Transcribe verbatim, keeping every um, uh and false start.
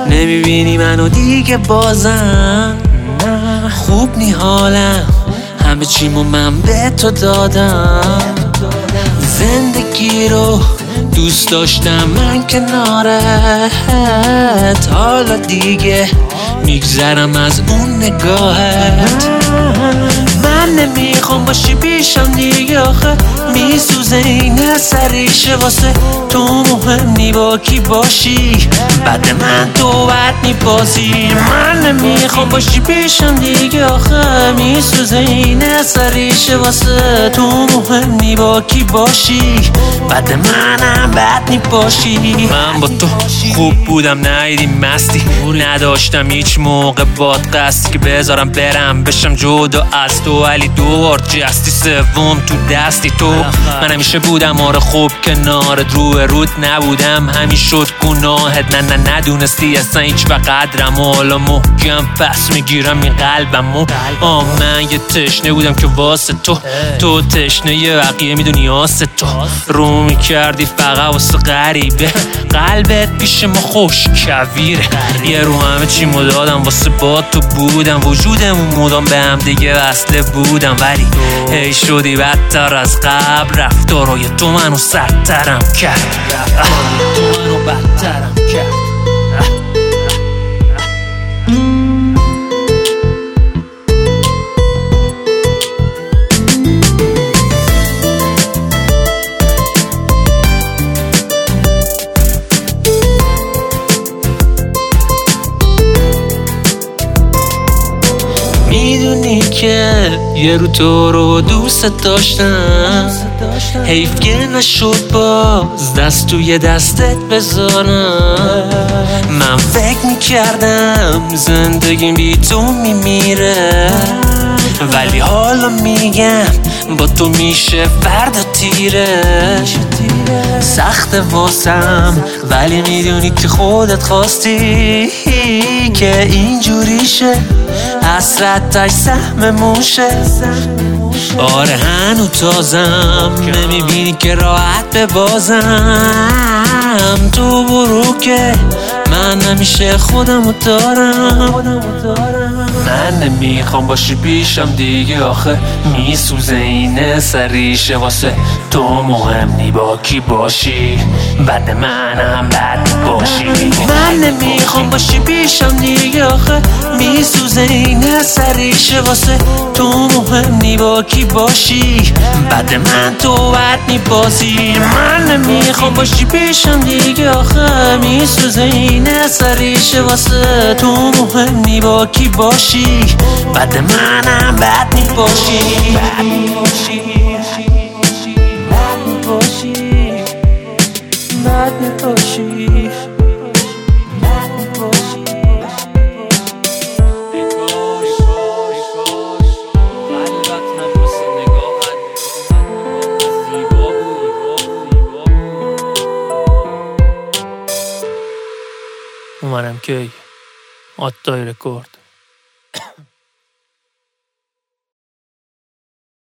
نمیبینی منو دیگه بازم، خوب نی حالم، همه چیمو من به تو دادم. زندگی رو دوست داشتم من کنارت، حالا دیگه میگذرم از اون نگاهت. من نمیخوام باشی پیشم دیگه، آخه میسوزه این سریشه واسه تو مهم نی با کی باشی، بعد من تو بد نی بازی. من نمیخوام باشی پیشم دیگه، آخه میسوزه این سریشه واسه تو مهم نی با کی باشی، بعد منم بد نی باشی. من با تو خوب بودم نیدی مستی، نداشتم هیچ موقع باد قصدی که بذارم برم بشم جدا از تو، ولی دوبار جستی سوم تو دستی تو. من همیشه بودم آره خوب کنارت، رو رود نبودم همین شد گناهت. نه نه ندونستی اصلا هیچ وقت قدرم، حالا محکم پس میگیرم این قلبمو. آه من یه تشنه بودم که واسه تو، تو تشنه یه بقیه میدونی آسه تو. رو میکردی فقط واسه غریبه، قلبت پیش ما خوش کویره. یه رو همه چی مدادم واسه با تو بودم، وجودمون مدام به هم دیگه وصله بودم، ولی هی شدی بدتر از قبل. رفتارای تو منو سردترم کرد، تو منو بدترم کرد. میدونی که یه رو تو رو دوست داشتم، حیف که نشد باز دست توی دستت بذارم. من فکر میکردم زندگیم بی تو میمیره، ولی حالا میگم با تو میشه فردا تیره. سخت واسم ولی میدونی که خودت خواستی که اینجوری شه، حسرتش سهم موشه. آره هنو تازم، نمیبینی که راحت ببازم. تو برو که من همیشه خودمو دارم. من نمیخوام باشی پیشم دیگه، آخه میسوزه این سریشه واسه تو مهم نی با کی باشی، بعد منم بد باشی. من نمیخوام باشی پیشم دیگه، آخه میسوزه این سریشه واسه تو مهم نی با کی باشی، بعد من تو بد نی بازی. من نمیخوام باشی پیشم دیگه، آخه میسوزه این سریشه واسه تو مهم نی با کی باشی، بعد منم بد نی باشی. بد نی باشی، بد نی باشی، بد نی باشی. اومدم که آتای رکورد.